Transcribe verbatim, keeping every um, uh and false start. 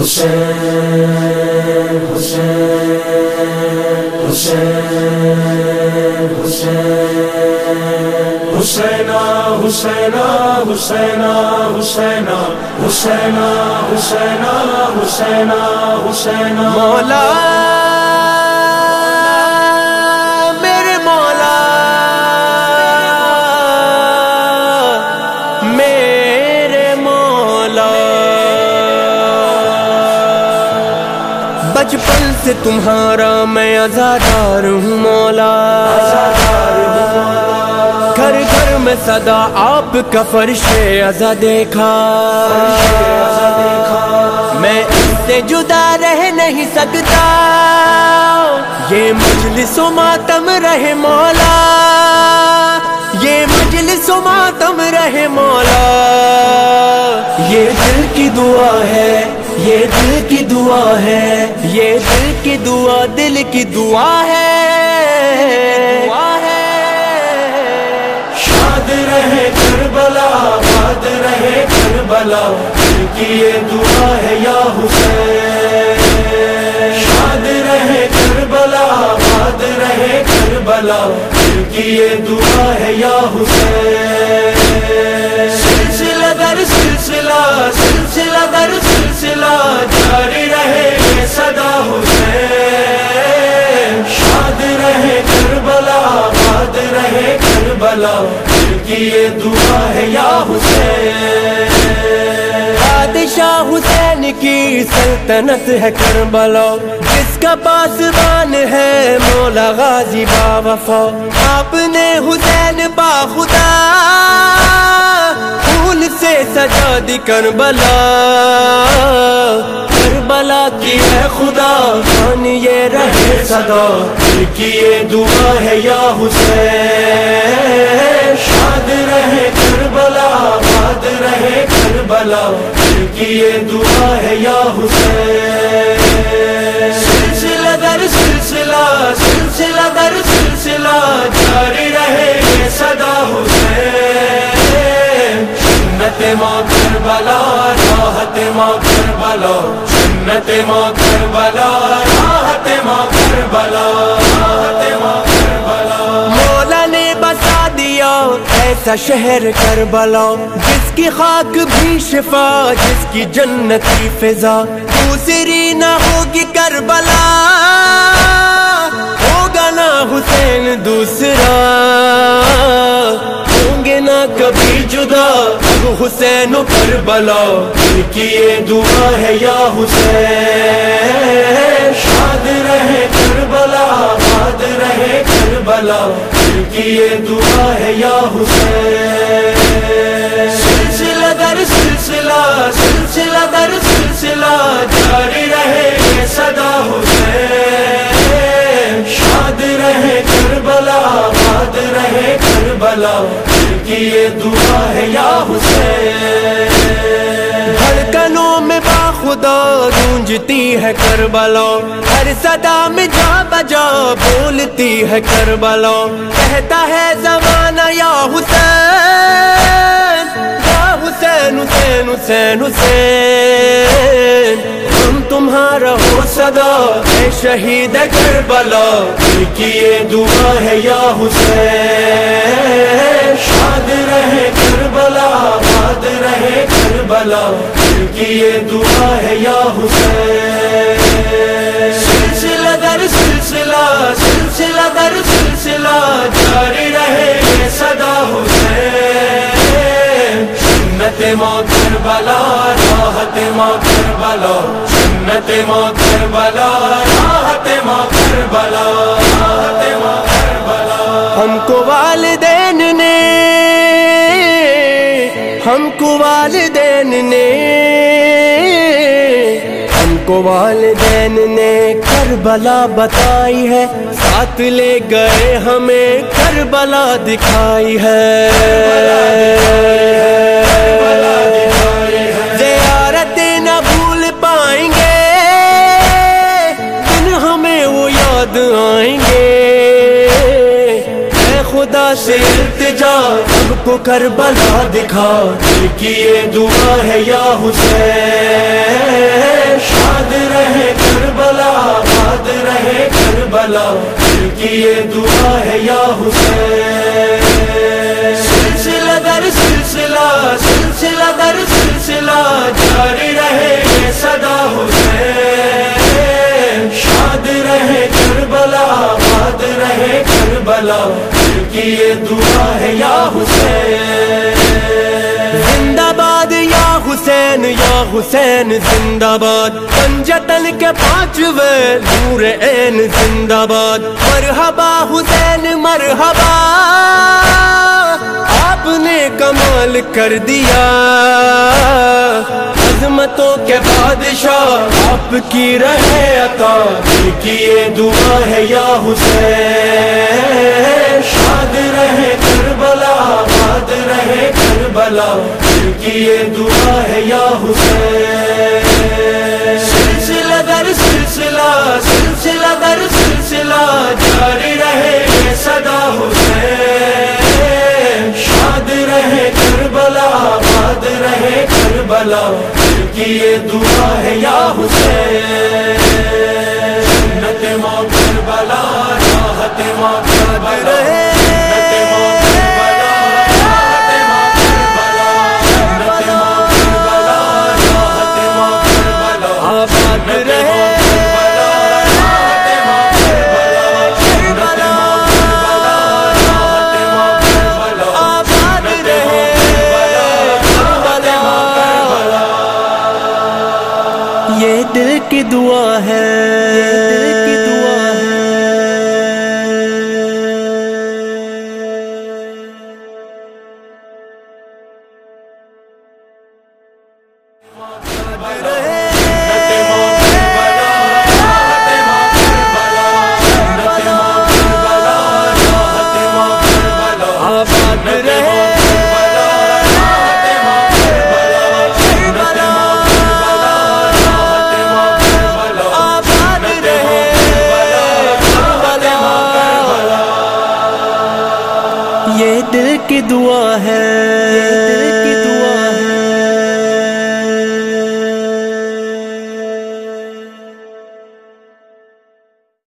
حسین حسین حسین حسین حسینا حسینا حسینا حسینا حسینا حسینا حسینا حسینا مولا میرے مولا میرے مولا بچپن سے تمہارا میں عزادار ہوں مولا، گھر گھر میں صدا آپ کا فرش عزا دیکھا، میں اس سے جدا رہ نہیں سکتا، یہ مجلس و ماتم رہے مولا، یہ مجلس و ماتم رہے مولا، یہ دل کی دعا ہے، یہ دل کی دعا ہے، یہ دل کی دعا دل کی دعا ہے، دعا ہے۔ شاد رہے کربلا، باد رہے کربلا، دل کی یہ دعا ہے یا حسین۔ شاد رہے کربلا، باد رہے کربلا، دل کی یہ دعا ہے یا حسین۔ سلسلہ در سلسلہ، سلسلہ در سلسلہ، جاری رہے یہ صدا حسین۔ شاد رہے کربلا، باد رہے کربلا، دل کی یہ دعا ہے یا حسین۔ بادشاہ حسین کی سلطنت ہے کربلا، جس کا پاسبان ہے مولا غازی با وفا، آپ نے حسین با خدا پھول سے سجا دی کربلا، کربلا کی ہے خدا خان یہ رہے صدا، دل کی یہ دعا ہے یا حسین۔ شاد رہے کربلا، باد رہے کربلا، دل کی یہ دعا ہے یا حسین۔ سلسلہ در سلسلہ، سلسلہ در سلسلہ، جاری رہے یہ صدا حسین۔ جنت ماں کربلا، راحت ماں کربلا، جنت ماں کربلا، راحت ماں کربلا، راحت ماں کربلا۔ مولا نے بسا دیا ایسا شہر کربلا، جس کی خاک بھی شفا، جس کی جنتی فضا، دوسری نہ ہوگی کربلا، ہوگا نہ حسین دوسرا، ہوں گے نہ کبھی جدا اب حسین و کربلا، دل کی یہ دعا ہے یا حسین۔ شاد رہے کربلا، باد رہے کربلا، دل کی یہ دعا ہے یا حسین۔ سلسلہ در سلسلہ، سلسلہ در سلسلہ، جاری رہے یہ صدا حسین۔ شاد رہے کربلا، باد رہے کربلا، دل کی یہ دعا ہے یا حسین۔ دھڑکنوں میں با خدا گونجتی ہے کربلا، ہر صدا میں جا بجا بولتی ہے کربلا، کہتا ہے زمانہ یا حسین، یا حسین حسین حسین حسین، ہم تمہارا ہو صدا اے شہید کربلا، دل کی یہ دعا ہے یا حسین۔ شاد رہے کربلا، باد رہے کربلا، دل کی یہ دعا ہے یا حسین۔ سلسلہ در سلسلہ، سلسلہ در سلسلہ، جاری رہے یہ صدا حسین۔ جنت ماں کربلا، راحت ماں کربلا، جنت ماں کربلا، راحت ماں کربلا، راحت ماں کربلا۔ ہم کو والدین نے، ہم کو والدین نے، ہم کو والدین نے کربلا بتائی ہے، ساتھ لے گئے ہمیں کربلا دکھائی ہے، زیارت نہ بھول پائیں گے، دن ہمیں وہ یاد آئیں گے، اے خدا سے التجا سب کو کربلا دکھا، دل کی یہ دعا ہے یا حسین۔ یہ دعا ہے یا حسین سلسلہ در سلسلہ سلسلہ در سلسلہ جاری رہے یہ صدا حسین شاد رہے کربلا آباد رہے کربلا دل کی یہ دعا ہے یا حسین زندہ باد یا حسین یا حسین زندہ باد پنجتن کے پانچویں نور عین زندہ باد مرحبا حسین مرحبا آپ نے کمال کر دیا عظمتوں کے بادشاہ آپ کی رہے عطا دل کی یہ دعا ہے یا حسین شاد رہے کربلا آباد رہے کربلا دل کی یہ دعا ہے یا حسین سلسلہ در سلسلہ سلسلہ در سلسلہ جاری رہے یہ صدا حسین شاد رہے کربلا آباد رہے کربلا دل کی یہ دعا ہے یا حسین جنت ماں کربلا راحت ماں کربلا جنت ماں کربلا راحت ماں کربلا جنت ماں کربلا راحت ماں کربلا آباد رہے راحت ماں کربلا جنت ماں کربلا راحت ماں کربلا آباد رہے یہ دل کی دعا ہے دل کی دعا ہے آباد رہے یہ دل کی دعا ہے دل کی دعا ہے